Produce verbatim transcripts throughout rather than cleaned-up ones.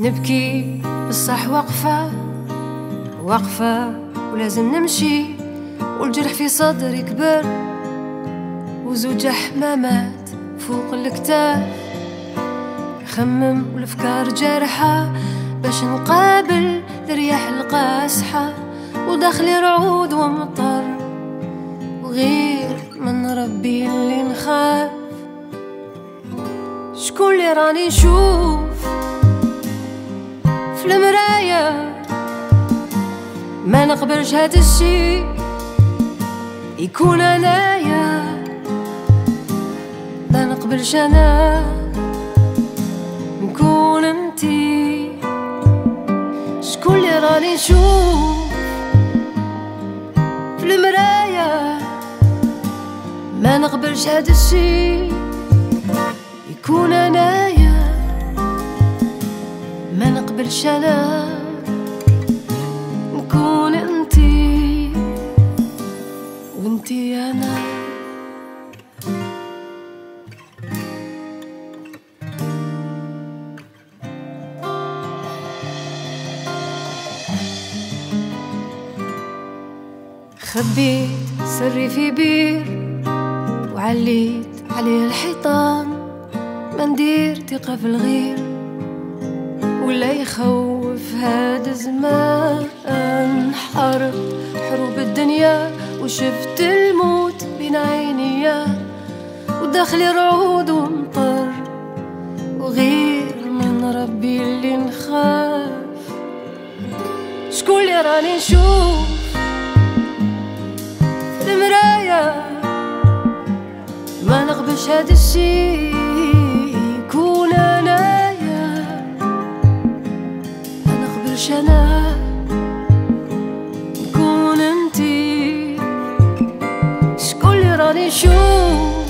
نبكي بصح واقفة واقفة ولازم نمشي، والجرح في صدري كبر وزوج حمامات فوق الكتاف. خمم والافكار جارحة باش نقابل الرياح القاسحة، وداخلي رعود ومطر وغير من ربي اللي نخاف. شكون اللي راني نشوف في المراية؟ ما نقبلش هاد الشي يكون انايا، ما نقبلش انا نكون انتي. شكون اللي راني نشوف في المراية؟ ما نقبلش هاد الشي يكون انايا، ما نقبلش انا نكون انتي وانتي انا. خبيت سري في بير وعليت عليه الحيطان، ما ندير ثقة في الغير ولا يخوف هاد الزمان. حارب حروب الدنيا وشفت الموت بين عينيا، وداخلي رعود ومطر وغير من ربي اللي نخاف. شكون اللي راني نشوف في المراية؟ ما نقبلش هاد الشي يكون انايا، ما نقبلش انا نكون انتي. شكون اللي راني نشوف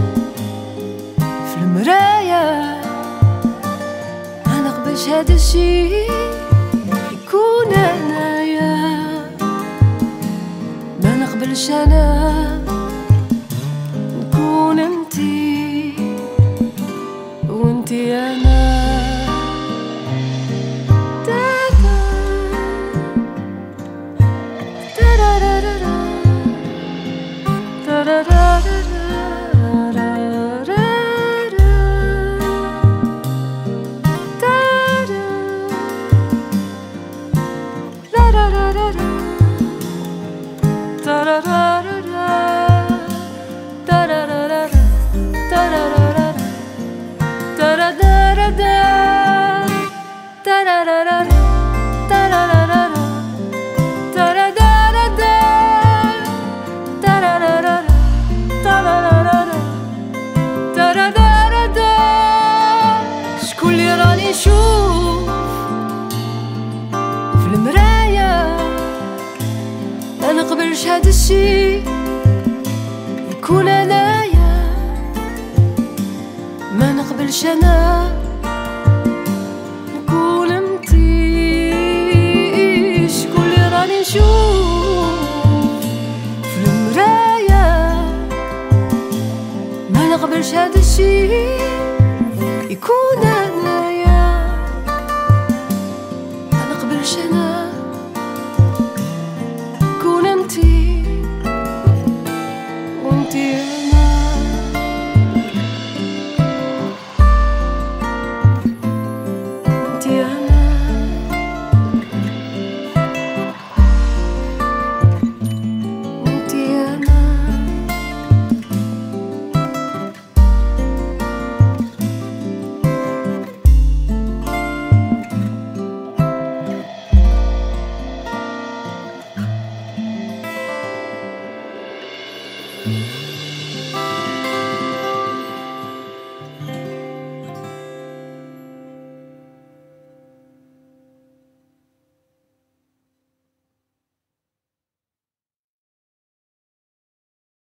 في المراية؟ ما نقبلش هاد الشي يكون انايا، ما نقبلش انا نكون انتي وانتي انا. شكون اللي راني نشوف في المراية؟ ما نقبلش هاد الشي يكون انايا، ما نقبلش انا نكون انتي. شكون اللي راني نشوف في المراية؟ ما نقبلش هاد الشي يكون انايا، ما نقبلش انا